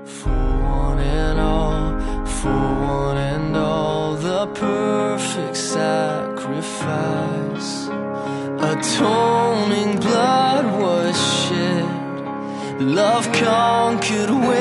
For one and all, for one and all, the perfect sacrifice. Atoning blood was shed, love conquered.